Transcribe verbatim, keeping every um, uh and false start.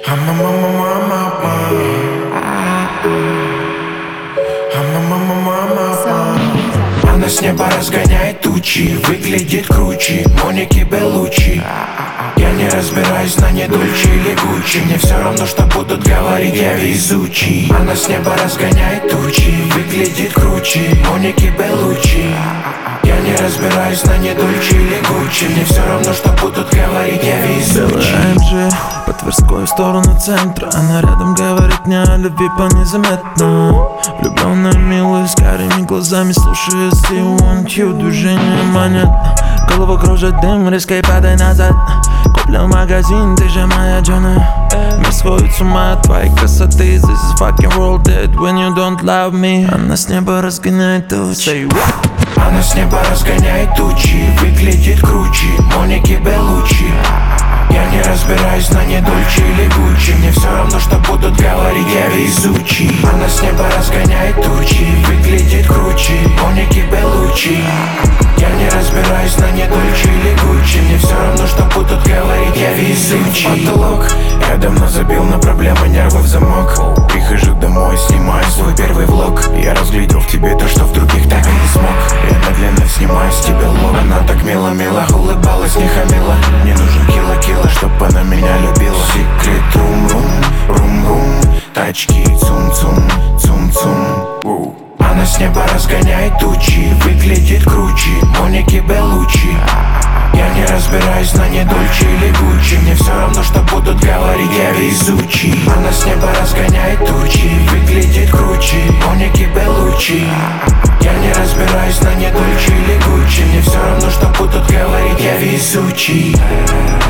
I'm a mama, mama, mama. I'm a mama, mama, mama. Она с неба разгоняет тучи, выглядит круче Моники Беллучи. Я не разбираюсь на ней Дольче или Гуччи. Мне все равно, что будут говорить, я везучий. Она с неба разгоняет тучи, выглядит круче Моники Беллучи. Я не разбираюсь на ней Дольче или Гуччи. Мне все равно, что будут говорить, я везучий. Белая эм джи по Тверской в сторону центра. Она рядом говорит мне о любви по-незаметно. Влюбленная, милая, с карими глазами, слушая See want you, движение манит. Голову кружит дым, резко и падай назад. Куплю магазин, ты же моя Джона. Мир сходит с ума от твоей красоты. This is fucking world dead when you don't love me. Она с неба разгоняет тучи. Она с неба разгоняет тучи, выглядит круче Моники Беллучи. Я не разбираюсь на ней Дольче или Гуччи. Мне все равно, что будут говорить, я везучий. Она с неба разгоняет тучи, выглядит круче Моники Беллучи. Я не разбираюсь на ней Дольче или Гуччи. Мне все равно, что будут говорить, я везучий. Потолок, я давно забил на проблемы, нервы в замок. Прихожу домой, снимаю свой первый влог. Я разглядел в тебе то, что в других так и не смог. Я медленно снимаю с тебя лог. Она так мило-мило улыбалась, не хамила. Мне нужен кило-кило, чтоб она меня любила. Секрет рум-рум, рум-рум. Тачки цум-цум, цум-цум. Она с неба разгоняет тучи, выглядит круче Моники Беллучи. Я не разбираюсь на ней Дольче или Гуччи. Мне все равно, что будут говорить, я везучий. Она с неба разгоняет тучи, выглядит круче Моники Беллучи. Я не разбираюсь на ней Дольче или Гуччи. Мне все равно, что будут говорить, я везучий.